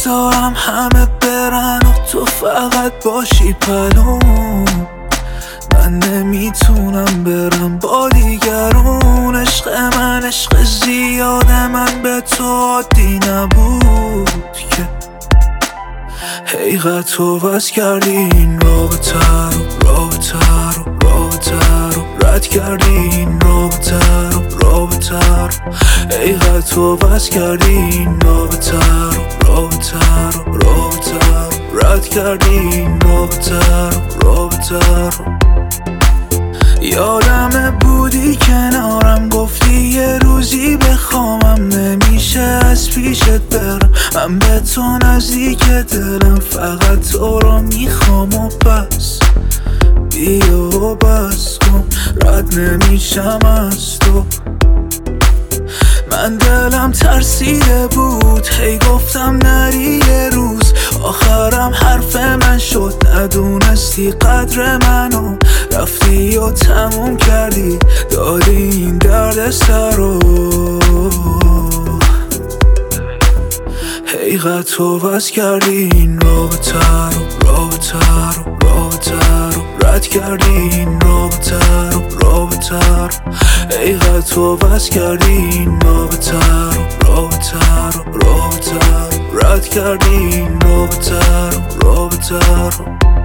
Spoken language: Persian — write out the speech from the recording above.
بذارم همه برن و تو فقط باشی پلوم. من نمیتونم برم با دیگرون. عشق من عشق زیاده، من به تو عادی نبود که حقیقت تو بس کردی این رابطه رو رد کردی این رابطه رو حقیقت تو بس کردی این رابطه رو رد کردی این رابطه رو یادم بودی کنارم، گفتی یه روزی بخوامم، نمیشه از پیشت برم. من به تو نزدیک دلم، فقط تو رو میخوام و بس. بیا و بس کن، رد نمیشم از تو. من دلم ترسیده بود، هی گفتم نری یه روز. آخرم حرف من شد، ندونستی قدر منو. رفتی و تموم کردی، دادی این درد سر رو. حقیقت تو بس کردی این رابطه رو رد کردی این رابطه رو حقیقت تو بس کردی این رابطه رو رد کردی این رابطه رو